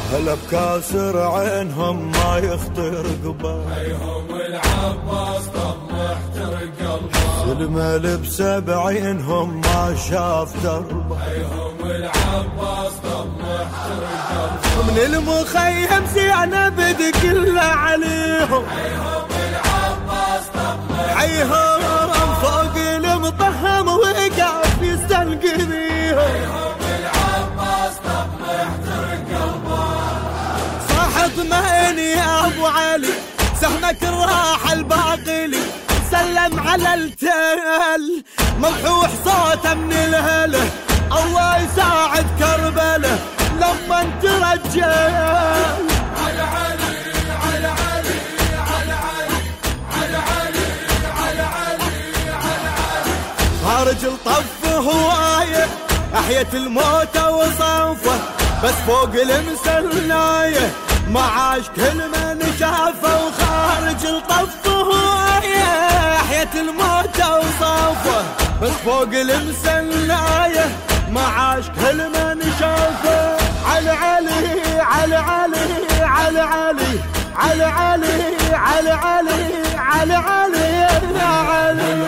هلا بكاسر عينهم ما يخطر قبال، هيهم العباس طمح احترق قلبه، سلمى لبسه بعينهم ما شاف دربه، هيهم العباس طمح احترق قلبه، من المخيم زينب كله عليهم، هيهم العباس طمح حيهم فوق المطهم وقف يستنقذيهم، هيهم العباس طمح احترق قلبه، صاح اطمئن يا ابو علي سهمك الراح الباقلي، سلم على التل ملحوح صوته من الهله، الله يساعد كربله لما انت رجال، على علي على علي على علي على علي على علي على علي، خارج الطف هوايه احيت الموت وصنفه، بس فوق المسنايه ما عاش كل من شافه، وخارج الطف هوايه احيت الموت وصنفه، بس فوق المسنايه ما عاش كل من شافه، على علي على علي على علي على علي على علي على علي يا علي،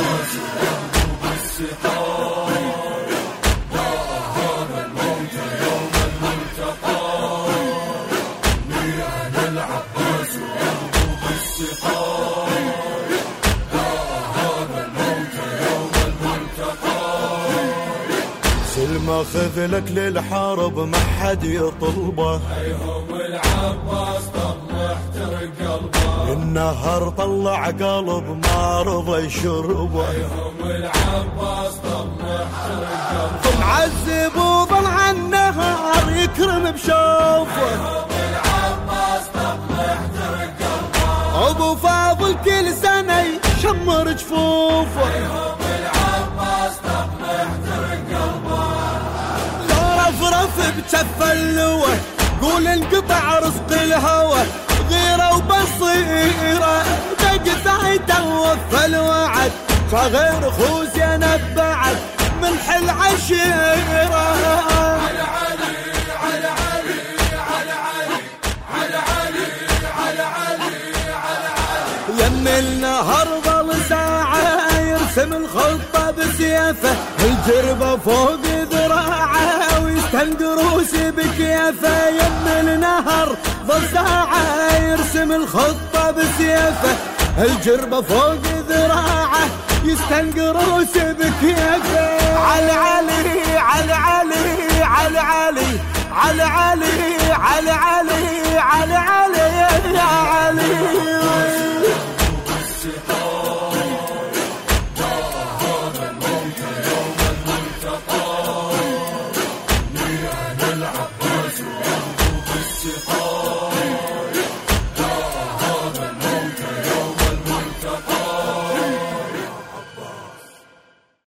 سلمى خذ لك للحرب ما حد يطلبه، هيهم العباس طمح احترق قلبه، النهر طلع قلب ما رضى يشربه، هيهم العباس طمح احترق قلبه، معذب وظل عن النهار يكرم بشوفه، هيهم العباس طمح احترق قلبه، ابو فاضل كل سنه يشمر جفوفه، هيهم العباس طمح احترق قلبه، لو رفرف بجف اللوه قول انقطع رزق الهوى، غيره وبصيره دق وفى الوعد، فغير خوز ينبعد من حل عشيره، على علي على علي على علي على علي على علي على علي، يم النهر ظل ساعه يرسم الخطه بسيفه، الجربه فوق ذراعه ويستنقروس بكيفه، يم النهر ظل ساعه يرسم الخطه بسيفه، الجربه فوق ذراعه يستنقروس بكيفه، على علي على علي على علي على علي على علي على علي يا علي، العباس وعبده بالسقاء